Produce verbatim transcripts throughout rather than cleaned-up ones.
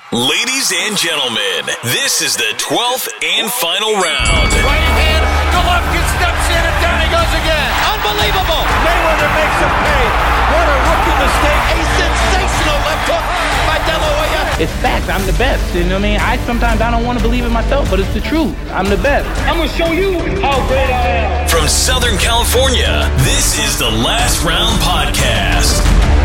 Ladies and gentlemen, this is the twelfth and final round. Right hand, Golovkin steps in and down he goes again. Unbelievable. Mayweather makes him pay. What a rookie mistake. A sensational left hook by De La Hoya. It's fact. I'm the best. You know what I mean? I sometimes I don't want to believe it myself, but it's the truth. I'm the best. I'm going to show you how great I am. From Southern California, this is the Last Round Podcast.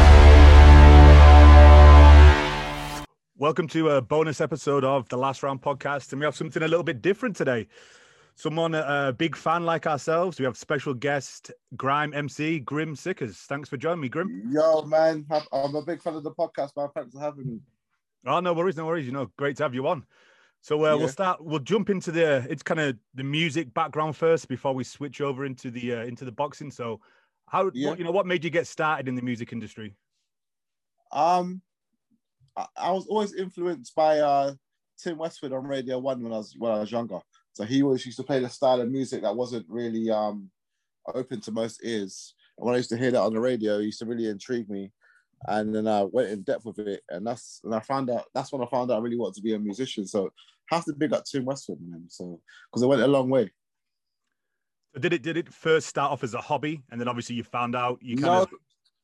Welcome to a bonus episode of the Last Round Podcast, and we have something a little bit different today. Someone, a big fan like ourselves. We have special guest, Grime M C, Grim Sickers. Thanks for joining me, Grim. Yo, man. I'm a big fan of the podcast, man. Thanks for having me. Oh, no worries, no worries. You know, great to have you on. So uh, yeah. we'll start, we'll jump into the, it's kind of the music background first before we switch over into the, uh, into the boxing. So how, yeah. what, you know, what made you get started in the music industry? Um, I, I was always influenced by uh, Tim Westwood on Radio One when I was when I was younger. So he always used to play the style of music that wasn't really um, open to most ears. And when I used to hear that on the radio, it used to really intrigue me. And then I went in depth with it, and that's and I found out that's when I found out I really wanted to be a musician. So I have to big up Tim Westwood, man. So because it went a long way. Did it did it first start off as a hobby, and then obviously you found out you kind no, of?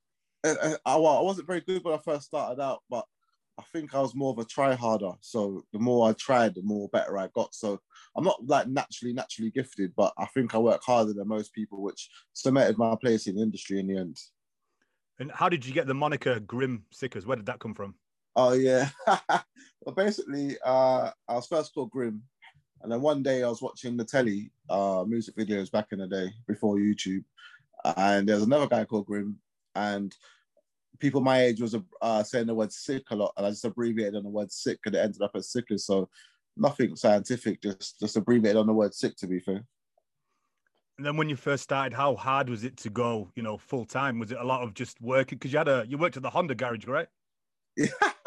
I, I, well, I wasn't very good when I first started out, but I think I was more of a try-harder. So the more I tried, the more better I got. So I'm not like naturally, naturally gifted, but I think I work harder than most people, which cemented my place in the industry in the end. And how did you get the moniker Grim Sickers? Where did that come from? Oh, yeah. Well, basically, uh, I was first called Grim. And then one day I was watching the telly, uh, music videos back in the day before YouTube. And there's another guy called Grim. And people my age was uh, saying the word sick a lot, and I just abbreviated on the word sick, and it ended up as sickers. So nothing scientific, just just abbreviated on the word sick, to be fair. And then when you first started, how hard was it to go, you know, full time? Was it a lot of just working? Because you had a you worked at the Honda garage, right? Yeah,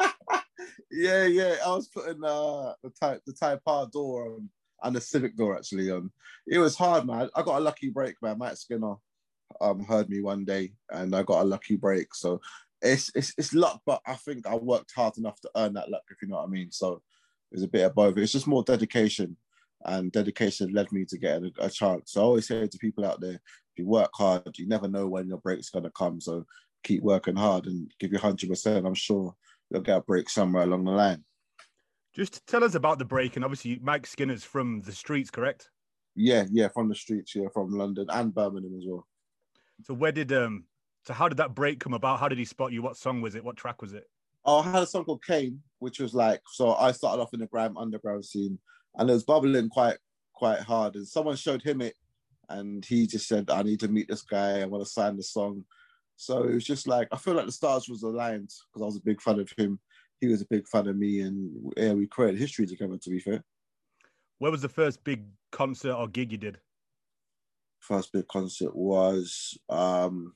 yeah, yeah. I was putting uh, the type the Type R door on, and the Civic door actually on. It was hard, man. I got a lucky break, man. Matt Skinner um heard me one day, and I got a lucky break. So it's it's it's luck, but I think I worked hard enough to earn that luck, if you know what I mean. So it's a bit of both. It's just more dedication, and dedication led me to get a, a chance. So I always say to people out there, if you work hard, you never know when your break's gonna come. So keep working hard and give you one hundred percent. I'm sure you'll get a break somewhere along the line. Just tell us about the break. And obviously Mike Skinner's from the streets, correct? Yeah, yeah, from the streets, yeah, from London and Birmingham as well. So where did um so how did that break come about? How did he spot you? What song was it? What track was it? Oh, I had a song called Kane, which was like, so I started off in the grime underground scene, and it was bubbling quite quite hard. And someone showed him it, and he just said, I need to meet this guy, I want to sign the song. So it was just like, I feel like the stars was aligned because I was a big fan of him. He was a big fan of me, and yeah, we created history together, to be fair. Where was the first big concert or gig you did? First big concert was um,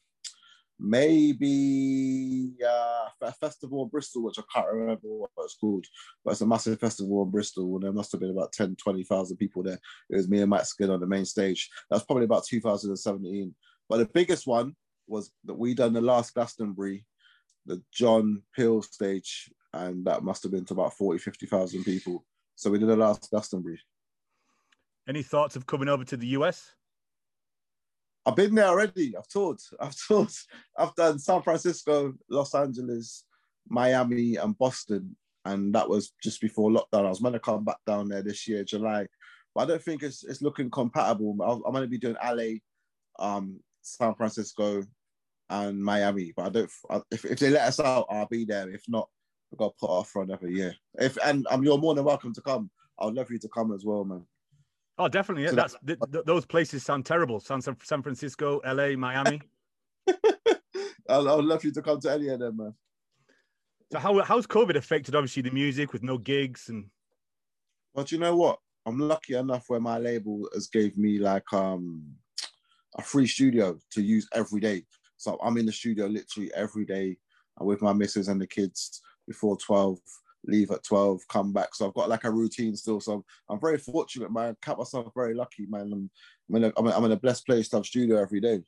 maybe uh, a festival in Bristol, which I can't remember what it's called, but it's a massive festival in Bristol, and there must have been about ten, twenty thousand people there. It was me and Matt Skinner on the main stage. That was probably about two thousand seventeen. But the biggest one was that we done the last Glastonbury, the John Peel stage, and that must have been to about forty, fifty thousand people. So we did the last Glastonbury. Any thoughts of coming over to the U S? I've been there already. I've toured. I've toured. I've done San Francisco, Los Angeles, Miami, and Boston. And that was just before lockdown. I was meant to come back down there this year, July. But I don't think it's it's looking compatible. I'm going to be doing L A, um, San Francisco, and Miami. But I don't. If, if they let us out, I'll be there. If not, we've got to put off for another year. If and um, you're more than welcome to come. I'd love you to come as well, man. Oh, definitely. Yeah. So That's th- th- those places sound terrible. San San Francisco, L A, Miami. I'd love you to come to any of them, man. So how how's COVID affected obviously the music with no gigs and? But you know what? I'm lucky enough where my label has gave me like um a free studio to use every day. So I'm in the studio literally every day. I'm with my missus and the kids before twelve. Leave at twelve, come back. So I've got like a routine still. So I'm, I'm very fortunate, man. I count myself very lucky, man. I'm, I'm, in a, I'm, I'm in a blessed place to have studio every day.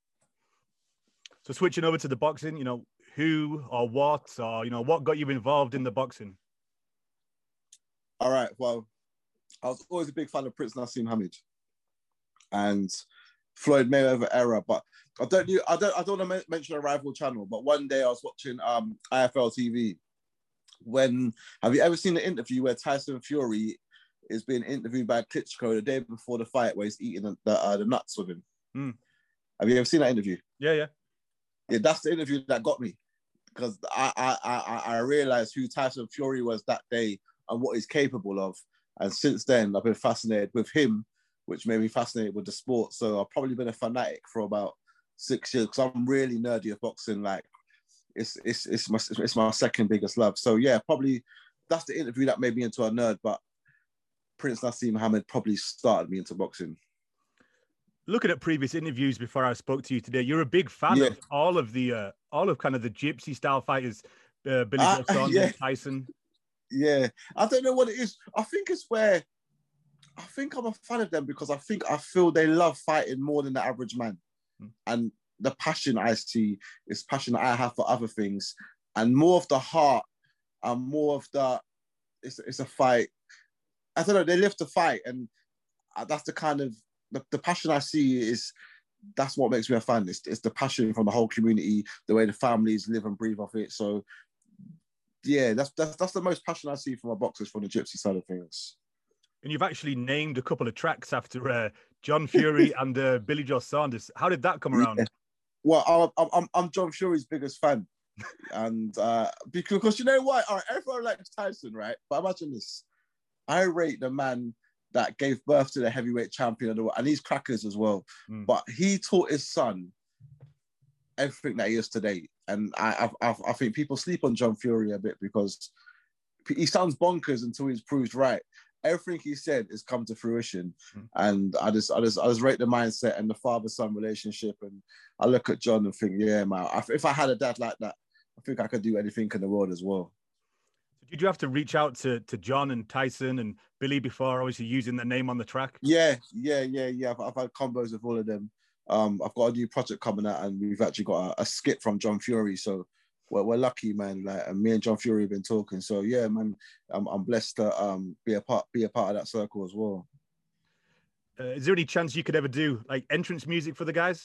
So switching over to the boxing, you know, who or what or, you know, what got you involved in the boxing? All right. Well, I was always a big fan of Prince Nassim Hamid and Floyd Mayweather era, but I don't do I don't I don't want to mention a rival channel, but one day I was watching um I F L T V. When have you ever seen the interview where Tyson Fury is being interviewed by Klitschko the day before the fight, where he's eating the the, uh, the nuts with him? Mm. Have you ever seen that interview? Yeah, yeah, yeah. That's the interview that got me, because I I I, I realized who Tyson Fury was that day and what he's capable of, and since then I've been fascinated with him, which made me fascinated with the sport. So I've probably been a fanatic for about six years because I'm really nerdy of boxing. Like it's it's it's my it's my second biggest love. So yeah, probably that's the interview that made me into a nerd. But Prince Nassim Hamid probably started me into boxing. Looking at previous interviews before I spoke to you today, you're a big fan yeah. of all of the uh, all of kind of the gypsy style fighters, uh, Billy Joe uh, Saunders, yeah. Tyson. Yeah, I don't know what it is. I think it's where. I think I'm a fan of them because I think I feel they love fighting more than the average man. Mm. And the passion I see is passion I have for other things, and more of the heart and more of the, it's, it's a fight. I don't know, they live to fight. And that's the kind of, the, the passion I see is, that's what makes me a fan. It's, it's the passion from the whole community, the way the families live and breathe off it. So yeah, that's, that's, that's the most passion I see from my boxers, from the gypsy side of things. And you've actually named a couple of tracks after uh, John Fury and uh, Billy Joe Saunders. How did that come around? Yeah. Well, I'm, I'm, I'm John Fury's biggest fan. And uh, because, because you know what? All right, everyone likes Tyson, right? But imagine this. I rate the man that gave birth to the heavyweight champion of the world, and he's crackers as well. Mm. But he taught his son everything that he is today. And I, I, I think people sleep on John Fury a bit because he sounds bonkers until he's proved right. Everything he said has come to fruition, mm. and I just, I just, I just rate the mindset and the father-son relationship. And I look at John and think, yeah, man, if I had a dad like that, I think I could do anything in the world as well. So did you have to reach out to to John and Tyson and Billy before, obviously using their name on the track? Yeah, yeah, yeah, yeah. I've, I've had combos with all of them. Um, I've got a new project coming out, and we've actually got a, a skit from John Fury. So. Well, we're lucky, man. Like, and me and John Fury have been talking. So yeah, man, I'm I'm blessed to um be a part be a part of that circle as well. Uh, is there any chance you could ever do like entrance music for the guys?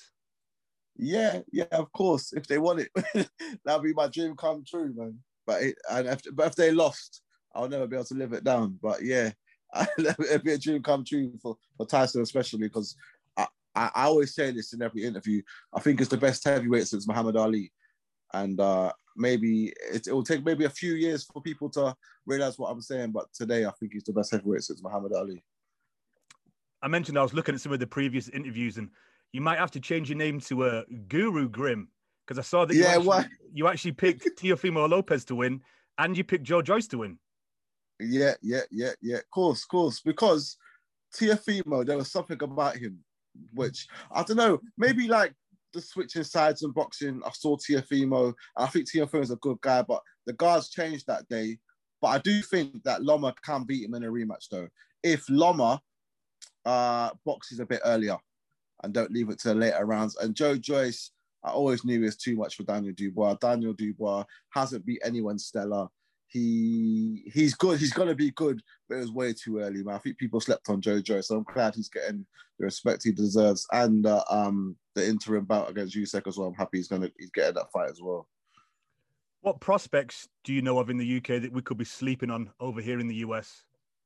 Yeah, yeah, of course. If they want it, that'd be my dream come true, man. But it, and if, but if they lost, I'll never be able to live it down. But yeah, it'd be a dream come true for for Tyson, especially because I, I I always say this in every interview. I think it's the best heavyweight since Muhammad Ali. And uh, maybe it, it will take maybe a few years for people to realize what I'm saying. But today, I think he's the best heavyweight since Muhammad Ali. I mentioned I was looking at some of the previous interviews, and you might have to change your name to uh, Guru Grim, because I saw that you, yeah, actually, what? you actually picked Teofimo Lopez to win, and you picked Joe Joyce to win. Yeah, yeah, yeah, yeah. Of course, of course. Because Teofimo, there was something about him, which, I don't know, maybe like, the switching sides and boxing, I saw Teofimo. I think Teofimo is a good guy, but the guards changed that day. But I do think that Loma can beat him in a rematch, though. If Loma uh, boxes a bit earlier and don't leave it to the later rounds. And Joe Joyce, I always knew he was too much for Daniel Dubois. Daniel Dubois hasn't beat anyone stellar. He he's good. He's gonna be good, but it was way too early, man. I think people slept on Joe Joyce, so I'm glad he's getting the respect he deserves. And uh, um, the interim bout against Usyk as well. I'm happy he's gonna he's getting that fight as well. What prospects do you know of in the U K that we could be sleeping on over here in the U S?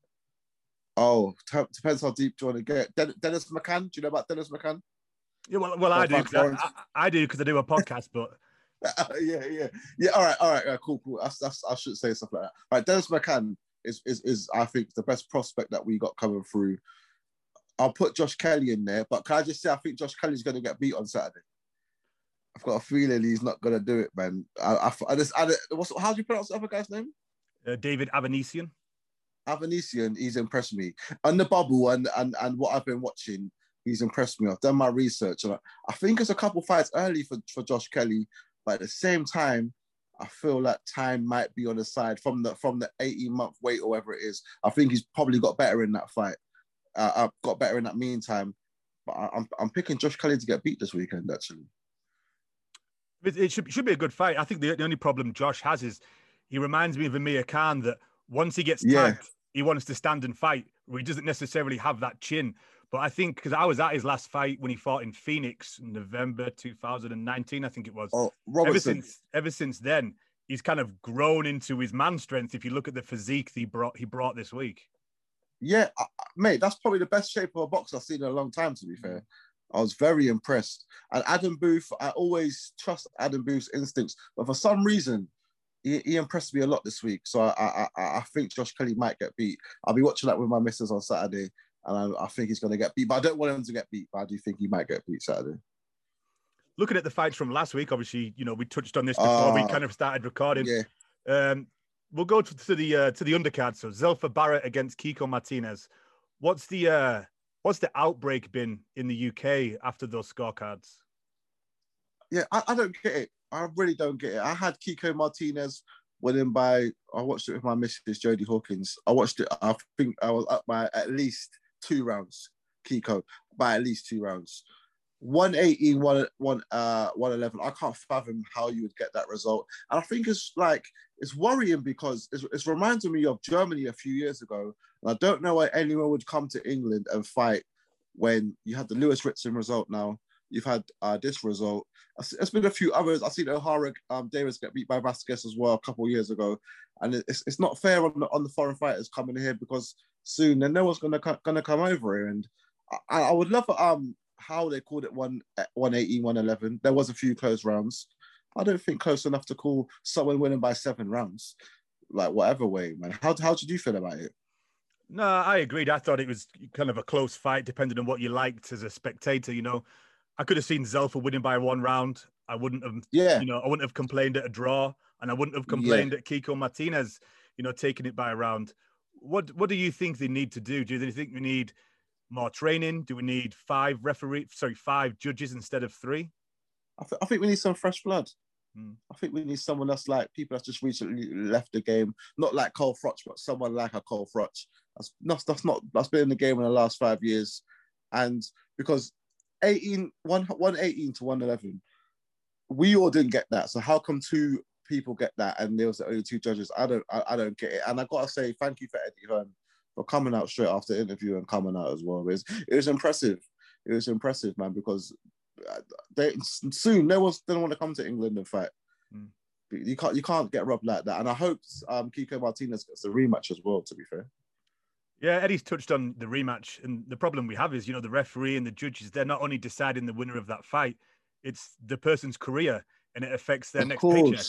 Oh, t- depends how deep do you want to get. Den- Dennis McCann, do you know about Dennis McCann? Yeah, well, well, I do. I, I, I do because I do a podcast, but. yeah, yeah, yeah. All right, all right, uh, cool, cool. That's, that's, I should say stuff like that. All right, Dennis McCann is, is, is, I think, the best prospect that we got coming through. I'll put Josh Kelly in there, but can I just say, I think Josh Kelly's going to get beat on Saturday. I've got a feeling he's not going to do it, man. I, I, I just, I, what's, how do you pronounce the other guy's name? Uh, David Avanesian. Avanesian, he's impressed me. On the bubble and, and, and what I've been watching, he's impressed me. I've done my research, and I, I think it's a couple fights early for, for Josh Kelly. But at the same time, I feel like time might be on the side from the from the eighteen-month wait or whatever it is. I think he's probably got better in that fight. Uh, I've got better in that meantime. But I, I'm I'm picking Josh Kelly to get beat this weekend, actually. It, it should, should be a good fight. I think the, the only problem Josh has is he reminds me of Amir Khan, that once he gets tagged, yeah. he wants to stand and fight, where he doesn't necessarily have that chin. But I think, because I was at his last fight when he fought in Phoenix in November two thousand nineteen, I think it was. Oh, Robertson. Ever since, ever since then, he's kind of grown into his man strength. If you look at the physique he brought, he brought this week. Yeah, uh, mate, that's probably the best shape of a boxer I've seen in a long time, to be fair. I was very impressed. And Adam Booth, I always trust Adam Booth's instincts, but for some reason, he, he impressed me a lot this week. So I, I, I think Josh Kelly might get beat. I'll be watching that with my missus on Saturday, and I, I think he's going to get beat. But I don't want him to get beat, but I do think he might get beat Saturday. Looking at the fights from last week, obviously, you know, we touched on this before uh, we kind of started recording. Yeah. Um, we'll go to, to the uh, to the undercard. So Zelfa Barrett against Kiko Martinez. What's the uh, what's the outbreak been in the U K after those scorecards? Yeah, I, I don't get it. I really don't get it. I had Kiko Martinez winning by, I watched it with my missus, Jodie Hawkins. I watched it, I think I was up by at least two rounds, Kiko, by at least two rounds. one eighteen, one, one, uh, one eleven. I can't fathom how you would get that result. And I think it's like, it's worrying because it's, it's reminding me of Germany a few years ago. And I don't know why anyone would come to England and fight when you had the Lewis Ritson result now. You've had uh, this result. There's been a few others. I've seen O'Hara um, Davis get beat by Vasquez as well a couple of years ago. And it's it's not fair on the, on the foreign fighters coming here because soon then no one's going to gonna come over here. And I, I would love um how they called it one eighteen, one eleven. There was a few close rounds. I don't think close enough to call someone winning by seven rounds. Like, whatever way, man. How, how did you feel about it? No, I agreed. I thought it was kind of a close fight, depending on what you liked as a spectator, you know. I could have seen Zelfa winning by one round. I wouldn't have, yeah. you know, I wouldn't have complained at a draw, and I wouldn't have complained yeah. at Kiko Martinez, you know, taking it by a round. What What do you think they need to do? Do you think we need more training? Do we need five referee, sorry, five judges instead of three? I, th- I think we need some fresh blood. Hmm. I think we need someone that's like people that's just recently left the game, not like Cole Froch, but someone like a Cole Froch. That's not that's not that's been in the game in the last five years, and because. eighteen, one eighteen to one eleven. We all didn't get that. So how come two people get that and there was the only two judges? I don't I, I don't get it. And I gotta say thank you for Eddie Hearn for coming out straight after the interview and coming out as well. It was, it was impressive. It was impressive, man, because they soon no one's gonna want to come to England and fight. Mm. You can't you can't get robbed like that. And I hope um, Kiko Martinez gets a rematch as well, to be fair. Yeah, Eddie's touched on the rematch, and the problem we have is, you know, the referee and the judges, they're not only deciding the winner of that fight, it's the person's career, and it affects their of next course. paycheck.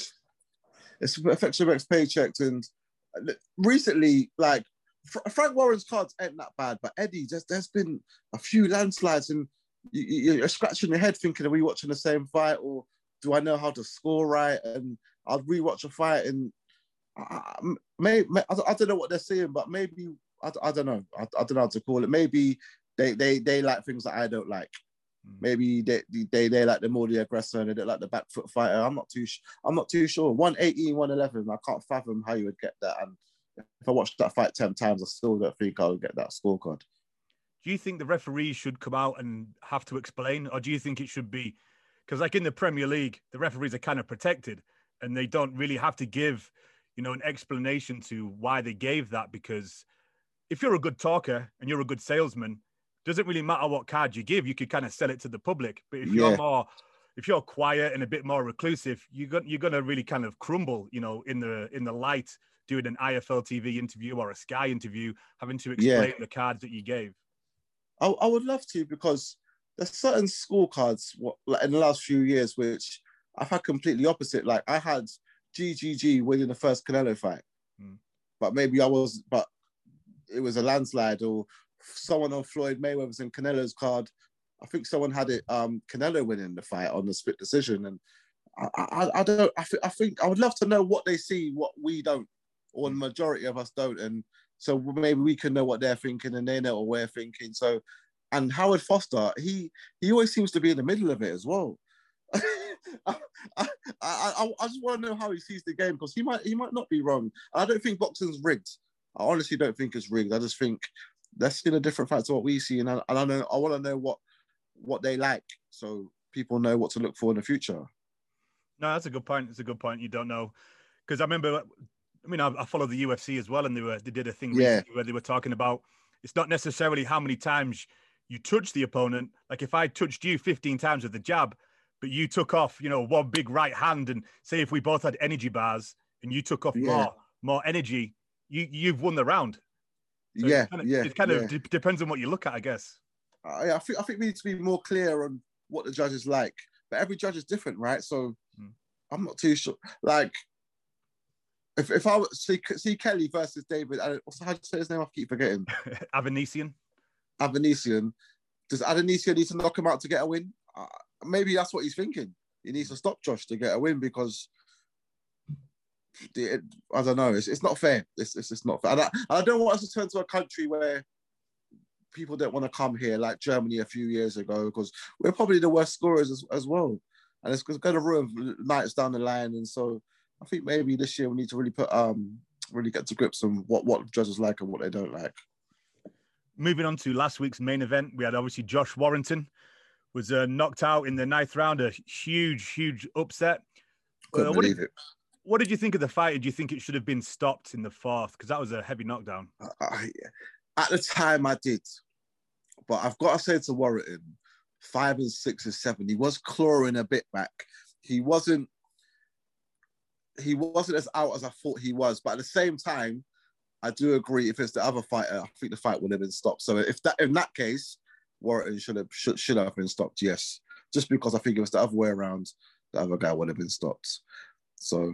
It affects your next paycheck. And recently, like, Frank Warren's cards ain't that bad, but Eddie, just there's been a few landslides, and you, you're scratching your head thinking, are we watching the same fight, or do I know how to score right? And I'll rewatch a fight, and I, may, may, I don't know what they're saying, but maybe... I, I don't know. I, I don't know how to call it. Maybe they they they like things that I don't like. Mm. Maybe they, they they like the more the aggressor and they don't like the back foot fighter. I'm not too I'm not too sure. one eighteen, one eleven. I can't fathom how you would get that. And if I watched that fight ten times, I still don't think I would get that scorecard. Do you think the referees should come out and have to explain, or do you think it should be because, like in the Premier League, the referees are kind of protected and they don't really have to give, you know, an explanation to why they gave that? Because if you're a good talker and you're a good salesman, doesn't really matter what card you give. You could kind of sell it to the public. But if you're yeah. more, if you're quiet and a bit more reclusive, you're going you're going to really kind of crumble, you know, in the in the light, doing an I F L T V interview or a Sky interview, having to explain yeah. the cards that you gave. I, I would love to, because there's certain scorecards like in the last few years which I've had completely opposite. Like I had G G G winning the first Canelo fight, hmm. but maybe I was, but. It was a landslide, or someone on Floyd Mayweather's and Canelo's card. I think someone had it um, Canelo winning the fight on the split decision, and I, I, I don't. I, th- I think I would love to know what they see, what we don't, or the majority of us don't, and so maybe we can know what they're thinking and they know what we're thinking. So, and Howard Foster, he he always seems to be in the middle of it as well. I, I, I, I just want to know how he sees the game, because he might he might not be wrong. I don't think boxing's rigged. I honestly don't think it's rigged. I just think that's in a different fight to what we see, and I, and I know I want to know what what they like, so people know what to look for in the future. No, that's a good point. It's a good point. You don't know, because I remember I mean, I, I follow the U F C as well, and they were they did a thing Yeah. recently where they were talking about it's not necessarily how many times you touch the opponent. Like if I touched you fifteen times with the jab, but you took off, you know, one big right hand, and say if we both had energy bars and you took off Yeah. more more energy, you you've won the round. So yeah, it kind of, yeah, it kind yeah. of d- depends on what you look at, I guess. I, I think I think we need to be more clear on what the judges like, but every judge is different, right? So Hmm. I'm not too sure. Like, if if I was- see see Kelly versus David, I, what's how do you say his name? I keep forgetting. Avanesian. Avanesian. Does Avanesian need to knock him out to get a win? Uh, maybe that's what he's thinking. He needs to stop Josh to get a win because the, I don't know. It's, it's not fair. It's, it's it's not fair. And I, I don't want us to turn to a country where people don't want to come here, like Germany a few years ago, because we're probably the worst scorers as, as well, and it's going to ruin nights down the line. And so I think maybe this year we need to really put um really get to grips on what what judges like and what they don't like. Moving on to last week's main event, we had obviously Josh Warrington was uh, knocked out in the ninth round, a huge, huge upset. Couldn't Uh, what, believe did, it. what did you think of the fight? Do you think it should have been stopped in the fourth? Because that was a heavy knockdown. I, at the time, I did, but I've got to say to Warrington, five and six and seven, he was clawing a bit back. He wasn't. He wasn't as out as I thought he was, but at the same time, I do agree. If it's the other fighter, I think the fight would have been stopped. So if that in that case, Warrington should have should, should have been stopped. Yes, just because I think it was the other way around, the other guy would have been stopped. So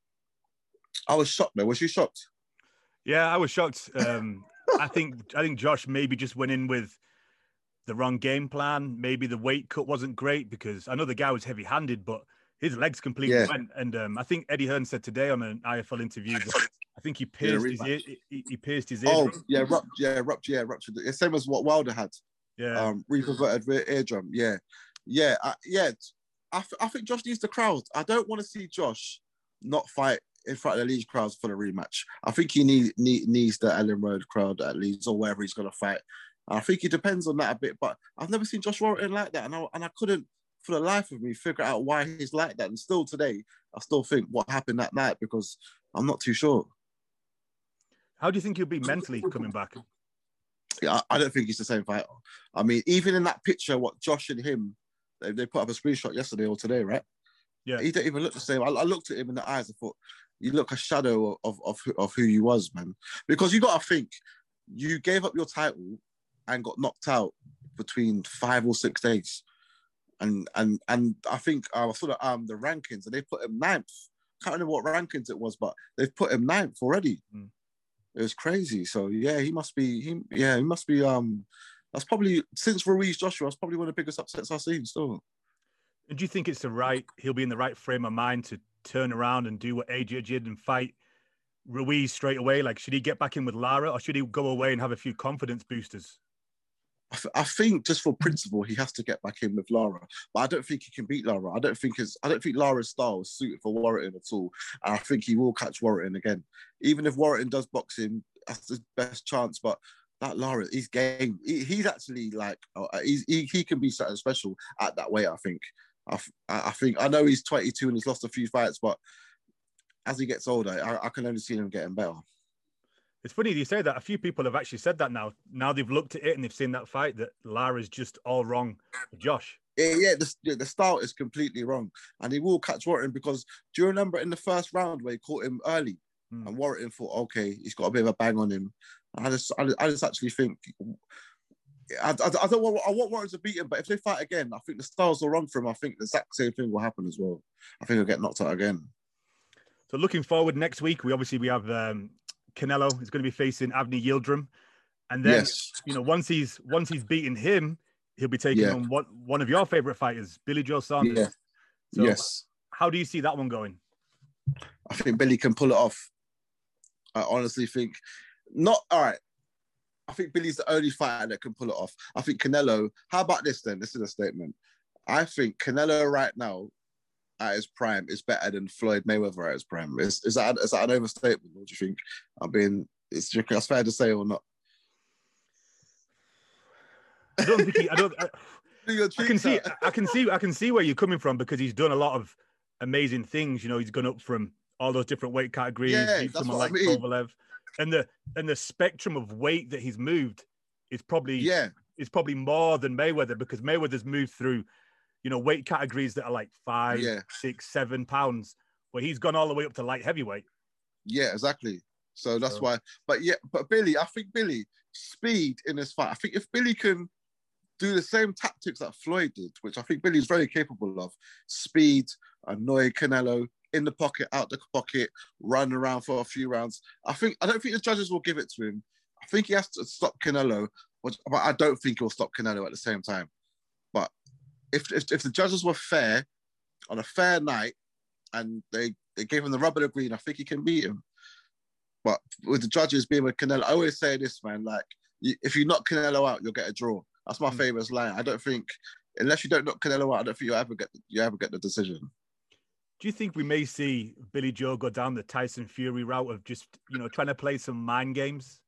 I was shocked. Though, was you shocked? Yeah, I was shocked. Um, I think I think Josh maybe just went in with the wrong game plan. Maybe the weight cut wasn't great because I know the guy was heavy-handed, but his legs completely Yeah. went. And um, I think Eddie Hearn said today on an I F L interview that I think he pierced his ear, he, he pierced his Oh eardrum. yeah, rupt, yeah, ruptured, yeah, ruptured. It's same as what Wilder had. Yeah, Um, reperverted rear eardrum. Yeah, yeah, I, yeah. I, th- I think Josh needs the crowd. I don't want to see Josh not fight in front of the Leeds crowds for the rematch. I think he need, need, needs the Ellen Road crowd at Leeds or wherever he's going to fight. I think it depends on that a bit, but I've never seen Josh Warrington like that, and I, and I couldn't, for the life of me, figure out why he's like that. And still today, I still think what happened that night because I'm not too sure. how do you think he'll be mentally coming back? Yeah, I, I don't think he's the same fighter. I mean, even in that picture, what Josh and him, they, they put up a screenshot yesterday or today, right? Yeah, He don't even look the same. I, I looked at him in the eyes. I thought, you look a shadow of of who- of who you was, man. Because you got to think, you gave up your title and got knocked out between five or six days, and and and I think uh, I saw the um the rankings and they put him ninth. Can't remember what rankings it was, but they've put him ninth already. Mm. It was crazy. So yeah, he must be. He yeah, he must be. Um, that's probably since Ruiz Joshua. That's probably one of the biggest upsets I've seen. Still. and do you think it's the right? He'll be in the right frame of mind to turn around and do what A J did and fight Ruiz straight away? Like, should he get back in with Lara, or should he go away and have a few confidence boosters? I, th- I think just for principle, he has to get back in with Lara, but I don't think he can beat Lara. I don't think his, I don't think Lara's style is suited for Warrington at all. And I think he will catch Warrington again, even if Warrington does box him. That's his best chance. But that Lara, he's game. He, he's actually like, uh, he's, he he can be something special at that weight. I think. I, I think I know he's twenty-two and he's lost a few fights, but as he gets older, I, I can only see him getting better. It's funny you say that. A few people have actually said that now. Now they've looked at it and they've seen that fight, that Lara's just all wrong for Josh. Yeah, yeah, the, yeah, the style is completely wrong. And he will catch Warrington because do you remember in the first round where he caught him early? Hmm. And Warrington thought, okay, he's got a bit of a bang on him. And I just I, I just actually think I, I, I don't want I want Warrington to beat him, but if they fight again, I think the styles are wrong for him. I think the exact same thing will happen as well. I think he'll get knocked out again. So looking forward next week, we obviously we have um, Canelo is going to be facing Avni Yildirim, and then Yes. you know once he's once he's beaten him, he'll be taking Yeah. on one one of your favorite fighters, Billy Joe Saunders. Yeah. So Yes. how do you see that one going? I think Billy can pull it off. I honestly think not. All right. I think Billy's the only fighter that can pull it off. I think Canelo. How about this then? This is a statement. I think Canelo right now, at his prime, is better than Floyd Mayweather at his prime. Is is that is that an overstatement? What do you think? I mean, is that's fair to say or not? I don't think he, I don't. I, Your I can see, tweets I can see, I can see where you're coming from because he's done a lot of amazing things. You know, he's gone up from all those different weight categories. Yeah, beat that's someone what like I mean. Kovalev, and the and the spectrum of weight that he's moved is probably yeah is probably more than Mayweather, because Mayweather's moved through, you know, weight categories that are like five, yeah six, seven pounds, where he's gone all the way up to light heavyweight. Yeah, exactly. So that's So. why. But yeah, but Billy, I think Billy speed in this fight. I think if Billy can do the same tactics that Floyd did, which I think Billy's very capable of, speed, annoy Canelo in the pocket, out the pocket, run around for a few rounds. I think I don't think the judges will give it to him. I think he has to stop Canelo, but I don't think he'll stop Canelo at the same time. But if if, if the judges were fair on a fair night and they, they gave him the rub of the green, I think he can beat him. But with the judges being with Canelo, I always say this, man, like, you, if you knock Canelo out, you'll get a draw. That's my mm. famous line. I don't think, unless you don't knock Canelo out, I don't think you'll ever get, you ever get the decision. Do you think we may see Billy Joe go down the Tyson Fury route of just, you know, trying to play some mind games?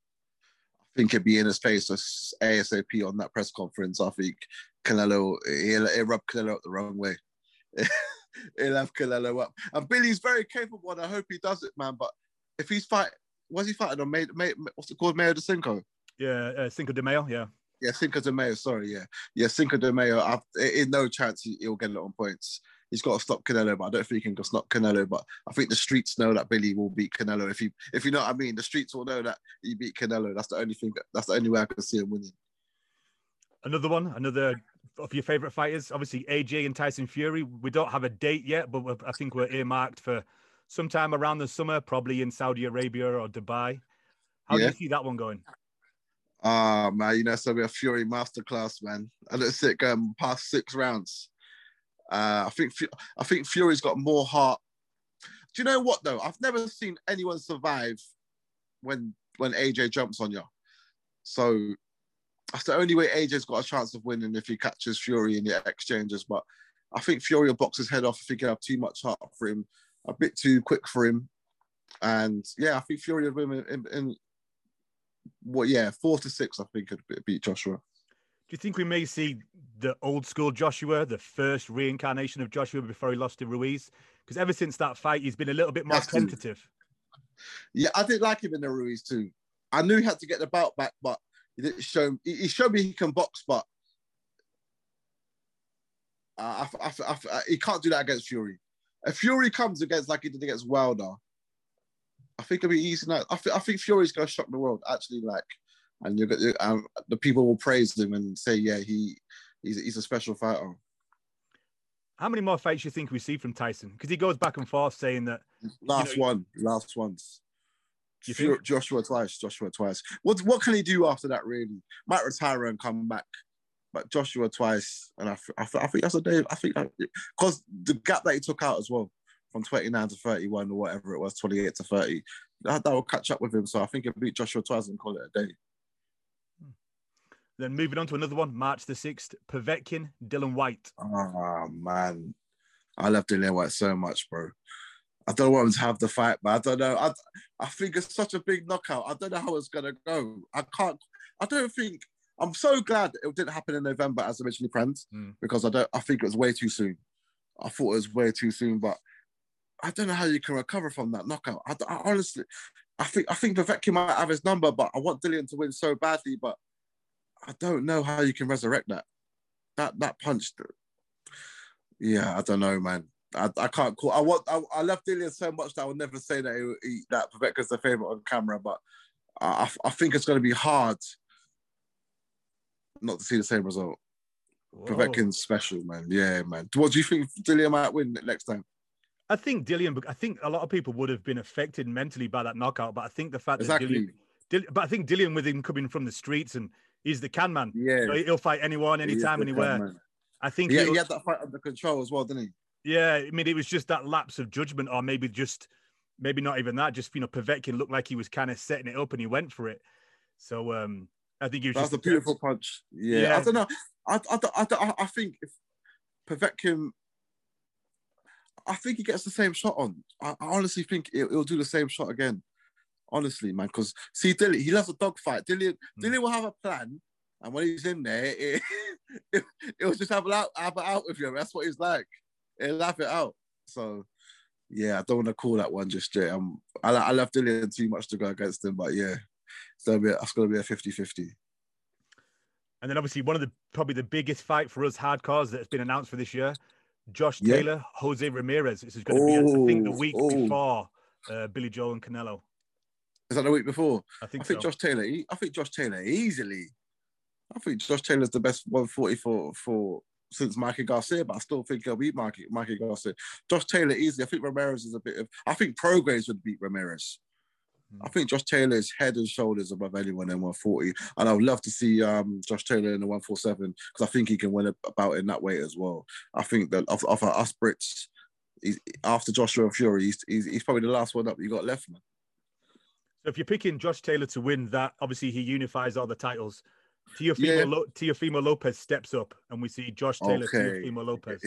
I think it'd be in his face ASAP on that press conference. I think Canelo, he'll, he'll rub Canelo up the wrong way. He'll have Canelo up. And Billy's very capable, and I hope he does it, man. But if he's fighting, was he fighting on May, May, what's it called, Mayo de Cinco? Yeah, uh, Cinco de Mayo, yeah. Yeah, Cinco de Mayo, sorry, yeah. Yeah, Cinco de Mayo, I've, in no chance he, he'll get it on points. He's got to stop Canelo, but I don't think he can just stop Canelo. But I think the streets know that Billy will beat Canelo. If he, if you know what I mean, the streets will know that he beat Canelo. That's the only thing, that's the only way I can see him winning. Another one, another of your favourite fighters, obviously A J and Tyson Fury. We don't have a date yet, but I think we're earmarked for sometime around the summer, probably in Saudi Arabia or Dubai. How yeah. do you see that one going? Ah, uh, man, you know, so we're a Fury masterclass, man. I don't think um, past six rounds. Uh, I think I think Fury's got more heart. Do you know what though? I've never seen anyone survive when when A J jumps on you. So that's the only way A J's got a chance of winning, if he catches Fury in the exchanges. But I think Fury will box his head off if he can have too much heart for him, a bit too quick for him. And yeah, I think Fury will win in, in, in what, yeah, four to six, I think, could beat Joshua. Do you think we may see the old school Joshua, the first reincarnation of Joshua before he lost to Ruiz? Because ever since that fight, he's been a little bit more That's tentative. True. Yeah, I didn't like him in the Ruiz too. I knew he had to get the belt back, but he didn't show. He showed me he can box, but uh, I, I, I, I, he can't do that against Fury. If Fury comes against like he did against Wilder, I think it'll be easy. Now. I, th- I think Fury's going to shock the world. Actually, like, and you got um, the people will praise him and say, yeah, he he's, he's a special fighter. How many more fights do you think we see from Tyson? Because he goes back and forth saying that last you know, one, last ones. You think? Joshua twice, Joshua twice. What what can he do after that? Really, might retire and come back, but Joshua twice, and I, I, I think that's a day. I think because the gap that he took out as well, from twenty-nine to thirty-one or whatever it was, twenty-eight to thirty, that, that will catch up with him. So I think he'll beat Joshua twice and call it a day. Then moving on to another one, March the sixth, Povetkin, Dillian Whyte. Oh man, I love Dillian Whyte so much, bro. I don't want him to have the fight, but I don't know. I, I think it's such a big knockout. I don't know how it's going to go. I can't, I don't think, I'm so glad it didn't happen in November as originally planned, mm. because I don't, I think it was way too soon. I thought it was way too soon, but I don't know how you can recover from that knockout. I, I honestly, I think, I think Povetkin might have his number, but I want Dillian to win so badly, but I don't know how you can resurrect that. That, that punch. Yeah, I don't know, man. I, I can't call. I want. I, I love Dillian so much that I would never say that he, he, that Povetkin's the favorite on camera. But I, I think it's going to be hard not to see the same result. Whoa. Povetkin's special, man. Yeah, man. What do you think Dillian might win next time? I think Dillian. I think a lot of people would have been affected mentally by that knockout. But I think the fact exactly. that Dillian, Dillian, but I think Dillian with him coming from the streets and he's the can man. Yeah, so he'll fight anyone, anytime, anywhere. Man. I think. Yeah, he had that fight under control as well, didn't he? Yeah, I mean, it was just that lapse of judgment, or maybe just, maybe not even that. Just, you know, Povetkin looked like he was kind of setting it up, and he went for it. So um, I think he was. That's just a beautiful punch. Yeah. yeah, I don't know. I, I, I, I, I think if Povetkin, I think he gets the same shot on. I, I honestly think he'll, he'll do the same shot again. Honestly, man, because see, Dillian, he loves a dogfight. Dillian, mm. Dillian will have a plan, and when he's in there, it, it, will just have it out, have it out with you. That's what he's like. He'll laugh it out. So, Yeah, I don't want to call that one just yet. Um, I, I love Dillian too much to go against him, but yeah, it's gonna be a, it's gonna be a fifty-fifty. And then obviously one of the probably the biggest fight for us hardcores that has been announced for this year, Josh Yeah. Taylor, Jose Ramirez. This is going to be, I think, the Oh, week oh. before uh, Billy Joel and Canelo. Is that the week before? I think I think so. Josh Taylor. he- I think Josh Taylor easily. I think Josh Taylor's the best one forty for for since Mikey Garcia, but I still think he'll beat Mikey Mikey Garcia. Josh Taylor easily. I think Ramirez is a bit of. I think Prograis would beat Ramirez. I think Josh Taylor is head and shoulders above anyone in one forty, and I would love to see um, Josh Taylor in the one forty-seven because I think he can win a, about in that weight as well. I think that of, of us Brits, he's, after Joshua Fury, he's, he's he's probably the last one up you got left, man. So if you're picking Josh Taylor to win that, obviously he unifies all the titles. Teofimo, Yeah. Lo- Teofimo Lopez steps up, and we see Josh Taylor, Okay. Teofimo Lopez.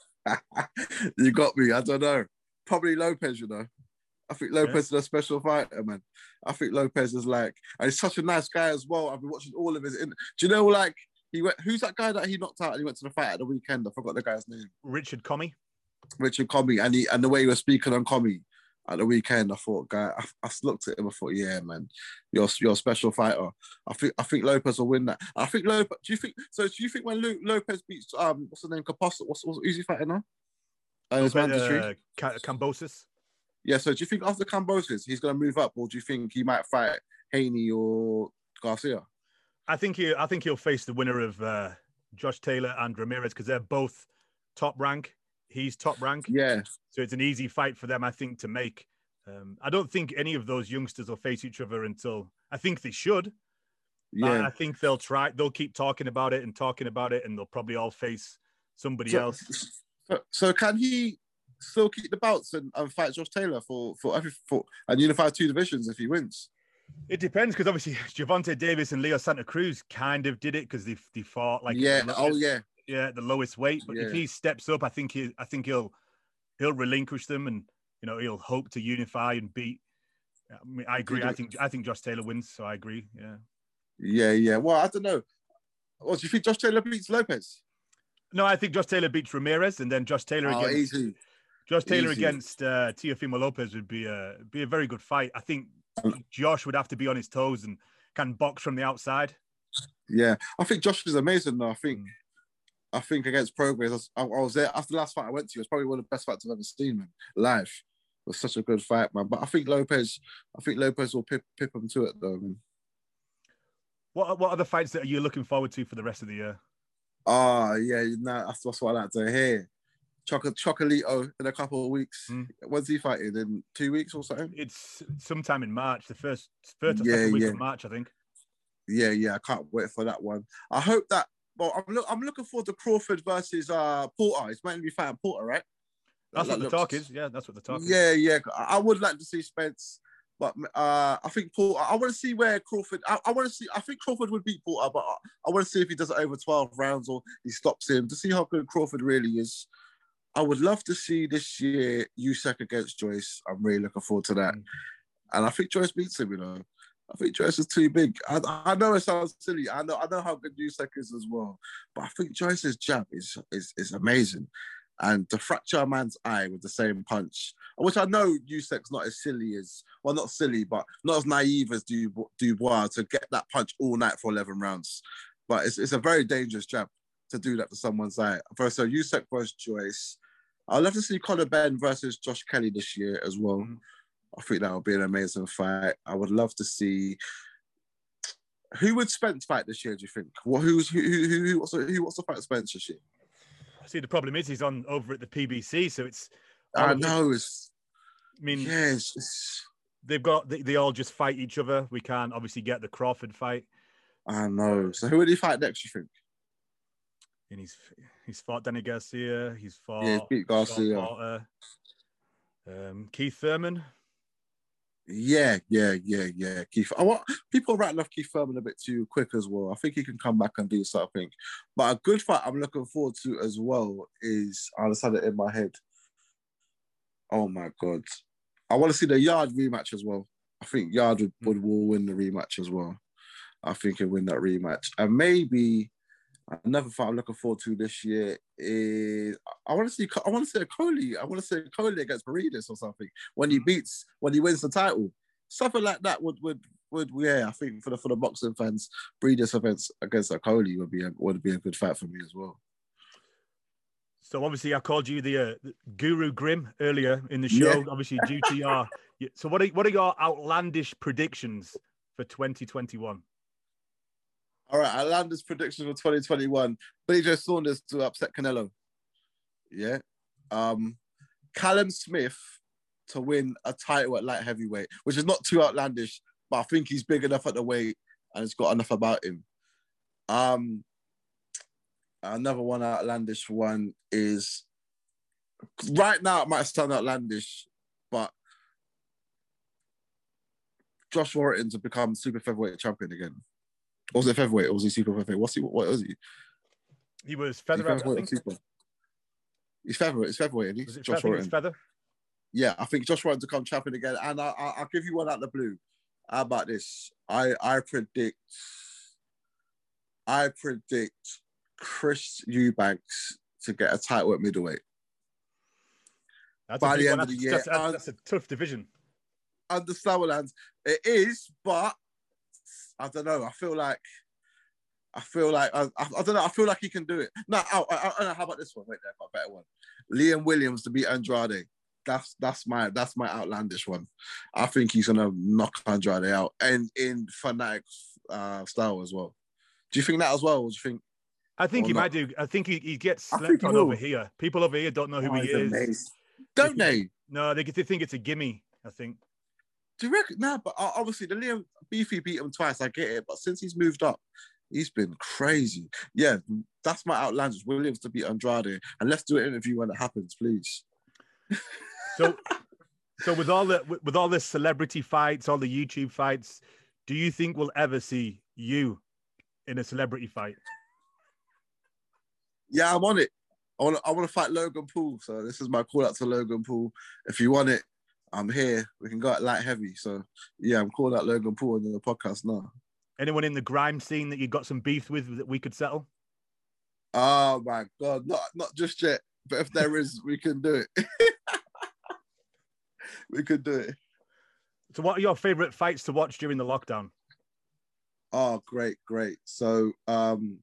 You got me. I don't know. Probably Lopez, you know. I think Lopez yeah. is a special fighter, man. I think Lopez is like, and he's such a nice guy as well. I've been watching all of his. In, do you know, like, he went, who's that guy that he knocked out and he went to the fight at the weekend? I forgot the guy's name. Richard Comey. Richard Comey. And he, and the way he was speaking on Comey at the weekend, I thought, guy, I, I looked at him, I thought, yeah, man, you're, you're a special fighter. I think I think Lopez will win that. I think Lopez, do you think, so do you think when Luke, Lopez beats, um, what's the name, Caposto, what's, what's who's he fighting now? Uh, his mandatory? Uh, Cambosis. Yeah, so do you think after Cambosis, he's going to move up, or do you think he might fight Haney or Garcia? I think he, I think he'll face the winner of uh, Josh Taylor and Ramirez because they're both top rank. He's top rank. Yeah. So it's an easy fight for them, I think, to make. Um, I don't think any of those youngsters will face each other until I think they should. Yeah. I think they'll try. They'll keep talking about it and talking about it, and they'll probably all face somebody so, else. So, so can he still keep the belts and, and fight Josh Taylor for for every for and unify two divisions if he wins? It depends because obviously Gervonta Davis and Leo Santa Cruz kind of did it because they they fought like yeah, lowest, oh yeah, yeah, the lowest weight. But yeah. if he steps up, I think he, I think he'll he'll relinquish them and you know he'll hope to unify and beat. I mean, I agree. I think I think Josh Taylor wins, so I agree. Yeah, yeah, yeah. Well, I don't know. Well, do you think Josh Taylor beats Lopez? No, I think Josh Taylor beats Ramirez, and then Josh Taylor oh, against easy. Josh Taylor Easy. against uh, Teofimo Lopez would be a be a very good fight. I think Josh would have to be on his toes and can box from the outside. Yeah, I think Josh is amazing though. I think mm. I think against Prograis, I, I was there after the last fight I went to. It was probably one of the best fights I've ever seen, man. Live. It was such a good fight, man. But I think Lopez, I think Lopez will pip pip him to it though, man. What what other fights that are you looking forward to for the rest of the year? Oh, yeah, you know, that's, that's what I like to hear. Choc- Chocolito in a couple of weeks. Mm. When's he fighting? In two weeks or something? It's sometime in March, the first, first or yeah, second week yeah. of March, I think. Yeah, yeah, I can't wait for that one. I hope that, well, I'm, look, I'm looking forward to Crawford versus uh, Porter. It's meant to be fighting Porter, right? That's that, what that the looks... talk is. Yeah, that's what the talk yeah, is. Yeah, yeah. I would like to see Spence. But uh, I think Porter, I want to see where Crawford, I, I want to see, I think Crawford would beat Porter, but I, I want to see if he does it over twelve rounds or he stops him to see how good Crawford really is. I would love to see this year Usyk against Joyce. I'm really looking forward to that. Mm. And I think Joyce beats him, you know. I think Joyce is too big. I, I know it sounds silly. I know I know how good Usyk is as well. But I think Joyce's jab is, is, is amazing. And to fracture a man's eye with the same punch, which I know Usyk's not as silly as, well, not silly, but not as naive as Du- Dubois to get that punch all night for eleven rounds. But it's, it's a very dangerous jab to do that to someone's eye. So Usyk versus Joyce. I'd love to see Conor Benn versus Josh Kelly this year as well. Mm. I think that would be an amazing fight. I would love to see... Who would Spence fight this year, do you think? What, who's, who, who, who, who, wants to, who wants to fight Spence this year? See, the problem is he's on over at the P B C, so it's. I know it's. I mean, yes, it's, they've got they, they all just fight each other. We can't obviously get the Crawford fight. I know. So who would he fight next? You think? And he's he's fought Danny Garcia. He's fought. Yeah, he's beat Garcia. Porter, um, Keith Thurman. Yeah, yeah, yeah, yeah. Keith, I want people writing off Keith Thurman a bit too quick as well. I think he can come back and do something. But a good fight I'm looking forward to as well is, I just had it in my head. Oh my God. I want to see the Yard rematch as well. I think Yard would, would will win the rematch as well. I think he'll win that rematch. And maybe Another fight I'm looking forward to this year is I want to see I want to see Coley. I want to see Coley against Paredes or something when he beats when he wins the title. Something like that would would would yeah. I think for the for the boxing fans, Paredes against against Coley would be a, would be a good fight for me as well. So obviously I called you the, uh, the Guru Grim earlier in the show. Yeah. Obviously due to your so what are what are your outlandish predictions for twenty twenty-one? All right, outlandish predictions for twenty twenty-one. Billy Joe Saunders to upset Canelo. Yeah. Um, Callum Smith to win a title at light heavyweight, which is not too outlandish, but I think he's big enough at the weight and it's got enough about him. Um, another one outlandish one is, right now it might sound outlandish, but Josh Warrington to become super featherweight champion again. Or was it featherweight or was he super featherweight? What's he, what was he? He was featherweight, I think. Super? He's featherweight, it's featherweight, isn't he? Was it Josh feather? Warrington. Feather? Yeah, I think Josh Warrington to come champion again. And I, I, I'll give you one out of the blue. How about this? I, I predict, I predict Chris Eubanks to get a title at middleweight. That's by the end one. of the that's, year. That's, that's, that's a tough division. Understand what lands. It is, but I don't know. I feel like, I feel like, I, I, I don't know. I feel like he can do it. No, oh, I, I, I, how about this one? Wait, there, I've got a better one. Liam Williams to beat Andrade. That's that's my that's my outlandish one. I think he's gonna knock Andrade out, and in fanatic uh, style as well. Do you think that as well? Or do you think? I think he not? might do. I think he, he gets slept on over here. People over here don't know who oh, he is. Amazing. Don't they? No, they, they think it's a gimme. I think. Do you reckon? Nah, but obviously the Liam Beefy beat him twice. I get it, but since he's moved up, he's been crazy. Yeah, that's my outlandish. Williams to beat Andrade, and let's do an interview when it happens, please. So, so with all the with all the celebrity fights, all the YouTube fights, do you think we'll ever see you in a celebrity fight? Yeah, I'm on it. I want to I want to fight Logan Paul. So this is my call out to Logan Paul. If you want it, I'm here. We can go at light heavy. So yeah, I'm calling out Logan Paul on the podcast now. Anyone in the grime scene that you got some beef with that we could settle? Oh my God, not not just yet. But if there is, we can do it. We could do it. So what are your favorite fights to watch during the lockdown? Oh, great, great. So um,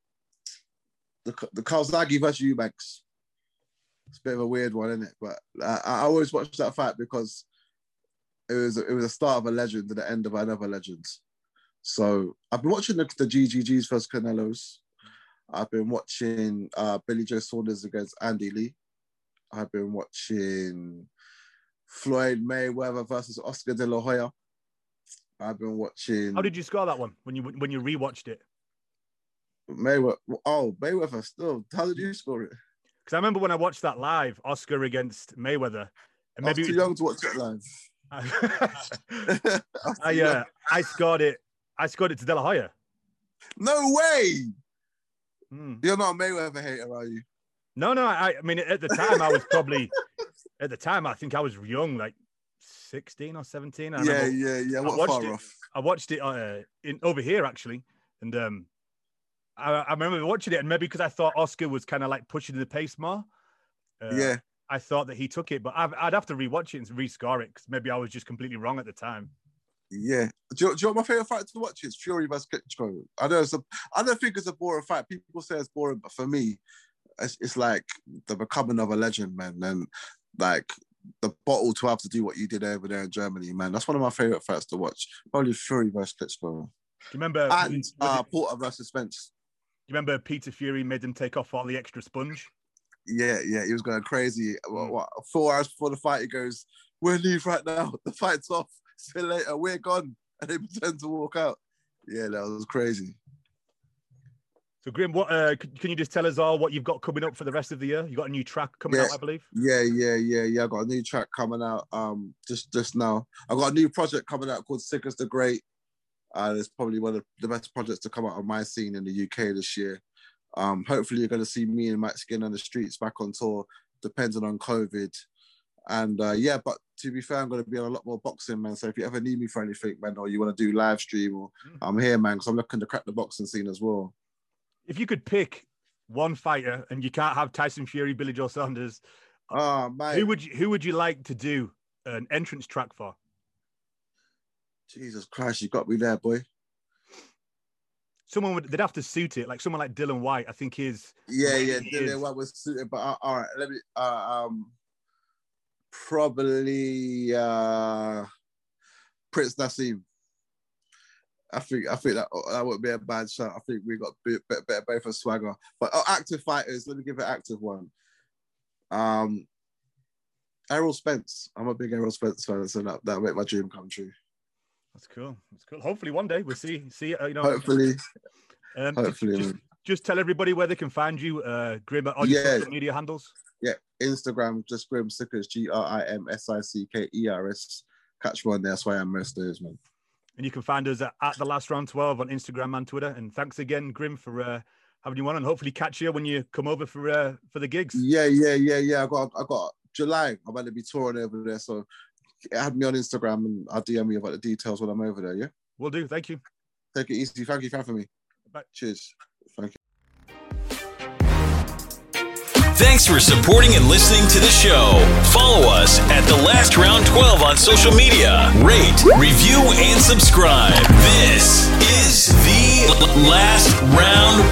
the the Calzaghe versus Eubanks. It's a bit of a weird one, isn't it? But I, I always watch that fight because it was it was a start of a legend and the end of another legend. So I've been watching the, the G G Gs versus Canelos. I've been watching uh, Billy Joe Saunders against Andy Lee. I've been watching Floyd Mayweather versus Oscar De La Hoya. I've been watching. How did you score that one when you when you rewatched it? Mayweather. Oh, Mayweather still. How did you score it? Because I remember when I watched that live, Oscar against Mayweather. And maybe I was too young to watch it live. I, I, uh, I scored it. I scored it to De La Hoya. No way. Hmm. You're not a Mayweather hater, are you? No, no. I, I mean, at the time, I was probably. At the time, I think I was young, like sixteen or seventeen. I yeah, yeah, yeah. What I far it, off? I watched it uh, in over here actually, and um, I, I remember watching it, and maybe because I thought Oscar was kind of like pushing the pace more. Uh, yeah, I thought that he took it, but I've, I'd have to rewatch it and rescore it because maybe I was just completely wrong at the time. Yeah. Do you, do you know what my favorite fight to watch is? Fury versus Klitschko. I know it's a. I don't think it's a boring fight. People say it's boring, but for me, it's, it's like the becoming of a legend, man, and like. The bottle to have to do what you did over there in Germany, man. That's one of my favorite fights to watch. Probably Fury versus Klitschko. Do you remember? And was uh, it, Porter versus Spence. Do you remember Peter Fury made him take off all the extra sponge? Yeah, yeah, he was going crazy. What, what, four hours before the fight, he goes, "We're leave right now. The fight's off. See you later. We're gone." And they pretend to walk out. Yeah, that was crazy. So, Grim, what uh, can you just tell us all what you've got coming up for the rest of the year? You got a new track coming yeah, out, I believe. Yeah, yeah, yeah, yeah. I got a new track coming out. Um, just just now. I got a new project coming out called Sick as the Great. Uh, it's probably one of the best projects to come out of my scene in the U K this year. Um, hopefully, you're going to see me and Mike Skin on the streets back on tour, depending on COVID. And uh, yeah, but to be fair, I'm going to be on a lot more boxing, man. So if you ever need me for anything, man, or you want to do live stream, or mm. I'm here, man, because I'm looking to crack the boxing scene as well. If you could pick one fighter, and you can't have Tyson Fury, Billy Joe Saunders, oh, mate. who would you who would you like to do an entrance track for? Jesus Christ, you got me there, boy. Someone would they'd have to suit it, like someone like Dylan White. I think is yeah, yeah. Dylan White was suited, but uh, all right, let me uh, um probably uh Prince Naseem. I think I think that that would be a bad shot. I think we got better better better for swagger. But oh, active fighters, let me give an active one. Um, Errol Spence. I'm a big Errol Spence fan, so that that'll make my dream come true. That's cool. That's cool. Hopefully one day we'll see see uh, you know. Hopefully, um, hopefully. Just, just tell everybody where they can find you, uh, Grim, on your yeah. social media handles. Yeah, Instagram, just Grim Sickers, G R I M S I C K E R S. Catch me on there. That's why I'm most days, man. And you can find us at, at the last round twelve on Instagram and Twitter. And thanks again, Grim, for uh, having you on, and hopefully catch you when you come over for uh, for the gigs. Yeah, yeah, yeah, yeah. I got I got July. I'm going to be touring over there, so add me on Instagram and I'll D M you about the details when I'm over there. Yeah, will do. Thank you. Take it easy. Thank you for having me. Bye. Cheers. Thank you. Thanks for supporting and listening to the show. Follow us at The Last Round twelve on social media. Rate, review, and subscribe. This is The Last Round